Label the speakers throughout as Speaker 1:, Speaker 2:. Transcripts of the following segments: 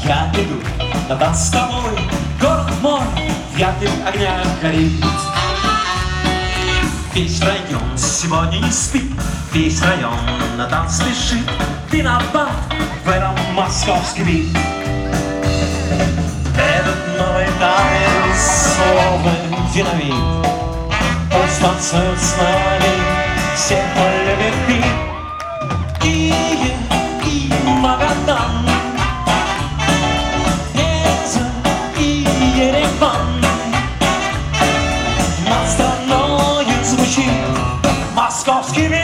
Speaker 1: Я иду на танц с тобой, город мой в ярких огнях горит. Весь район сегодня не спит, весь район на танц спешит. Виноват в этом московский бит. Этот новый танец словно динамит. Пусть танцуют с нами, всех полюбит бит. Киев и Магадан, Пенза и Ереван. Над страною звучит московский бит.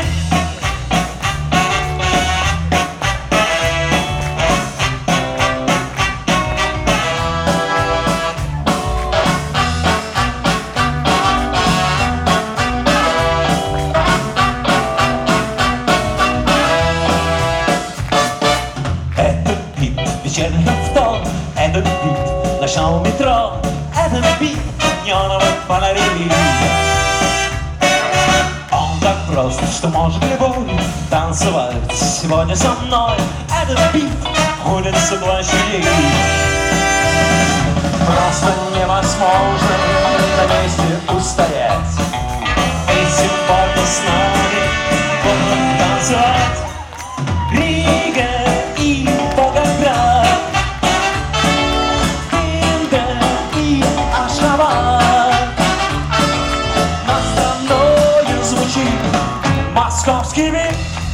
Speaker 1: Вечерний авто, это бит нашего метро, это бит неоновых фонарей. Он так прост, что может любой танцевать сегодня со мной. Это бит улицы площадей. Просто невозможно на месте устоять. И сегодня с нами будут танцевать Рига и Волгоград, Инга и Ашхабад. Над страною звучит московский бит.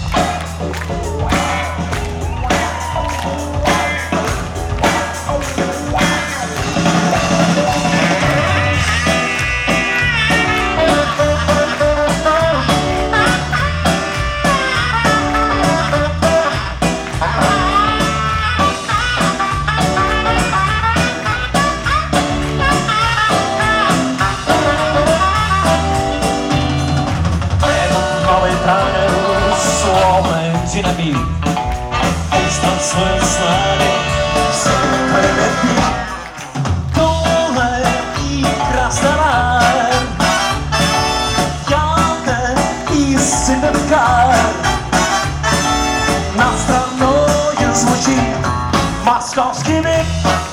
Speaker 1: Словно динамит. Пусть танцует с нами все полюбит. Тула и Краснодар, Ялта и Сыктывкар. Над страною звучит московский бит.